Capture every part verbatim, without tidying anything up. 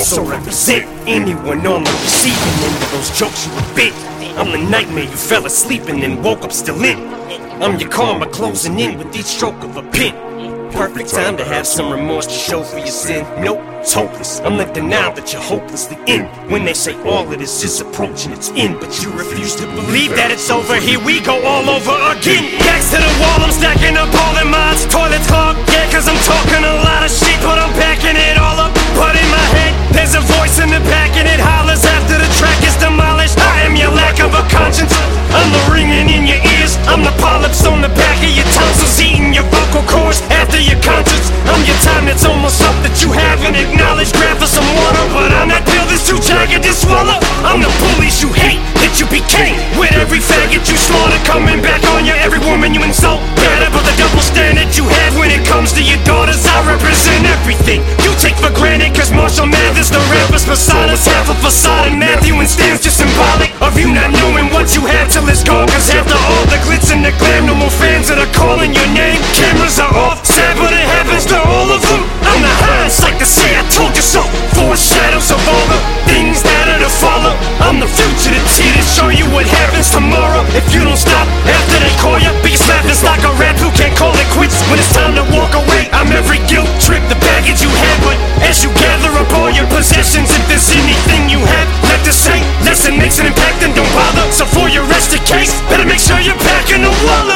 also represent anyone on the receiving end of those jokes you bit. I'm the nightmare you fell asleep and then woke up still in. I'm your karma closing in with each stroke of a pen. Perfect time to have some remorse to show for your sin. Nope, it's hopeless. I'm the denial that you're hopelessly in. When they say all of this is approaching its end, but you refuse to believe that it's over. Here we go all over again. Backs to the wall, I'm stacking up all the mods. Toilets clogged, yeah, cause I'm talking a lot of shit, but I'm packing it all up. But in my head, there's a voice in the back and it hollers after the track is demolished. I am your lack of a conscience. I'm the ringing in your ears. I'm the polyps on the back of your tonsils, eating your vocal cords after your conscience. I'm your time that's almost up that you haven't acknowledged. Grab for some water, but I'm that pill that's too jagged to swallow. I'm the bullies you hate that you became with every faggot you slaughter coming back on you. Every woman you insult, better, but the double standard you have when it comes to your daughters. I represent everything you take for granted, cause Marshall Mathers, the rapper's persona, is half a facade, and Matthew and Stan's just symbolic of you not knowing what you had till it's gone. Cause after all the glitz and the glam, no more fans that are calling your name. Cameras are off, sad but it happens to all of them. I'm the hindsight to say I told you so. Foreshadows of all the things that are to follow. I'm the future that's here to show you what happens tomorrow. If you don't stop after they call you, biggest laughing stock a rap who can't call it quits when it's time to walk away. I'm every guilt trip, the baggage you had, but as you gather up all your possessions, if there's anything you have left to say, lesson makes an impact, then don't bother. So for your rest of case, better make sure you're packing a wallop.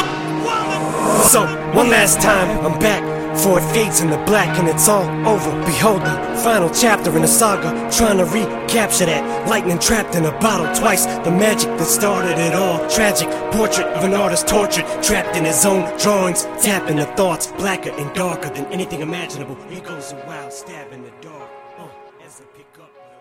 So, one last time, I'm back, for it fades in the black and it's all over. Behold the final chapter in the saga, trying to recapture that lightning trapped in a bottle twice. The magic that started it all, tragic portrait of an artist tortured, trapped in his own drawings, tapping the thoughts, blacker and darker than anything imaginable. Here goes a wild stab in the dark, uh, as I pick up.